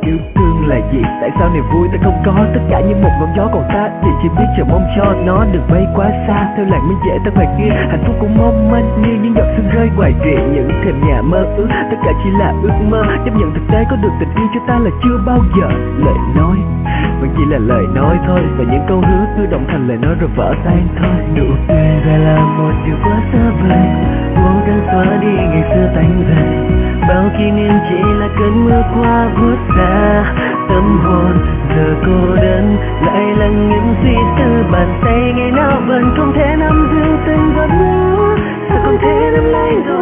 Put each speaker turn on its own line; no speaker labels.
yêu thương là gì? Tại sao niềm vui ta không có? Tất cả như một ngọn gió, còn ta thì chỉ biết chờ mong cho nó đừng bay quá xa. Theo làn mây dễ ta ngoài kia, hạnh phúc cũng mong manh như những giọt sương rơi ngoài rìa. Những thềm nhà mơ ước, tất cả chỉ là ước mơ. Chấp nhận thực tế có được tình yêu cho ta là chưa bao giờ. Lời nói vẫn chỉ là lời nói thôi, và những câu hứa cứ động thành lời nói rồi vỡ tan thôi. Nụ cười ra là một điều quá xa vời, vô đang xóa đi ngày xưa tanh dần. Bao kỷ niệm chỉ là cơn mưa qua vút ra tâm hồn, giờ cô đơn lại là những suy tư. Bàn tay ngày nào vẫn không thể nắm giữ từng giọt mưa, sao không thể nắm lấy rồi